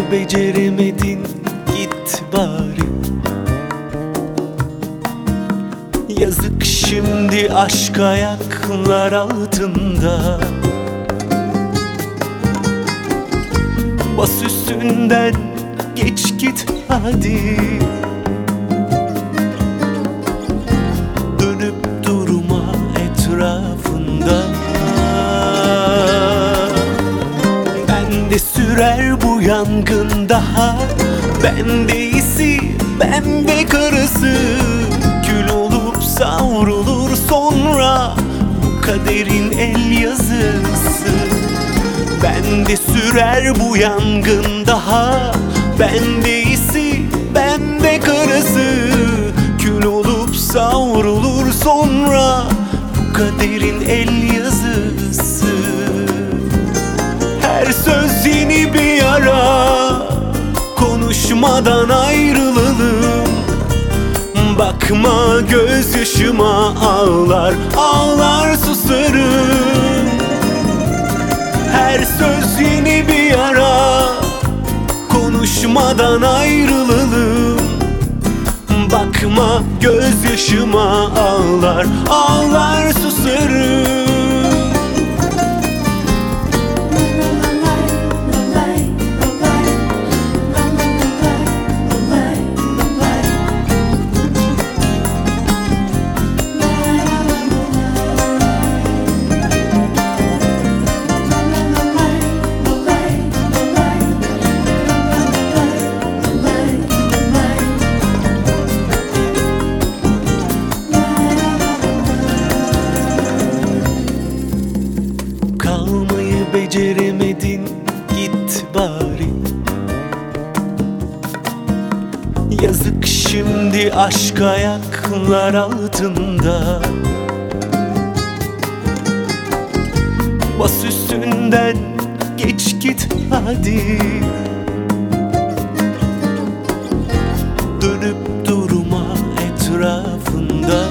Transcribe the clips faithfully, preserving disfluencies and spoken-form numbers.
beceremedin, git bari. Yazık şimdi aşk ayaklar altında. Bas üstünden, geç git hadi. Dönüp durma etrafında. Bende sürer bu yangın daha. Bende isi, bende karısı. Kül olup savrulur sonra bu kaderin el yazısı. Bende sürer bu yangın daha. Bende isi, bende karısı. Kül olup savrulur sonra bu kaderin el yazısı. Her söz yeni bir yara. Konuşmadan ayrılalım. Bakma gözyaşıma, ağlar ağlar susarım. Her söz yeni bir yara. Konuşmadan ayrılalım. Bakma gözyaşıma, ağlar ağlar susarım. Kalmayı beceremedin, git bari. Yazık şimdi aşk ayaklar altında. Bas üstünden, geç git hadi. Dönüp durma etrafında.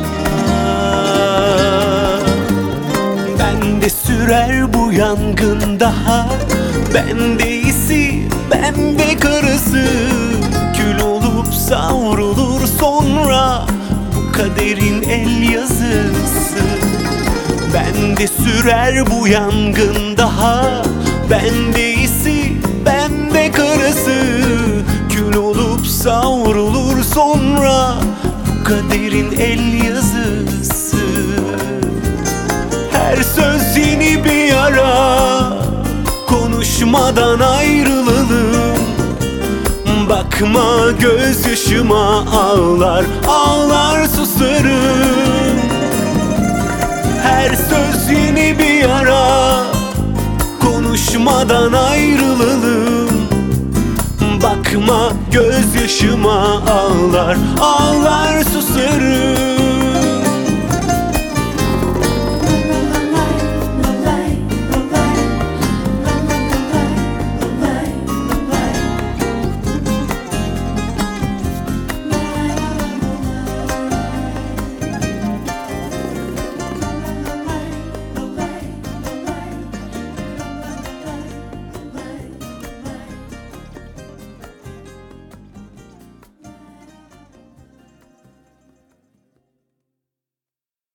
Bende sürer bu yangın daha. Bende isi, bende karısı. Kül olup savrulur sonra bu kaderin el yazısı. Bende sürer bu yangın daha. Bende isi, bende karısı. Kül olup savrulur sonra bu kaderin el yazısı. Her söz yeni bir yara. Konuşmadan ayrılalım. Bakma gözyaşıma, ağlar ağlar susarım. Her söz yeni bir yara. Konuşmadan ayrılalım. Bakma gözyaşıma, ağlar ağlar susarım.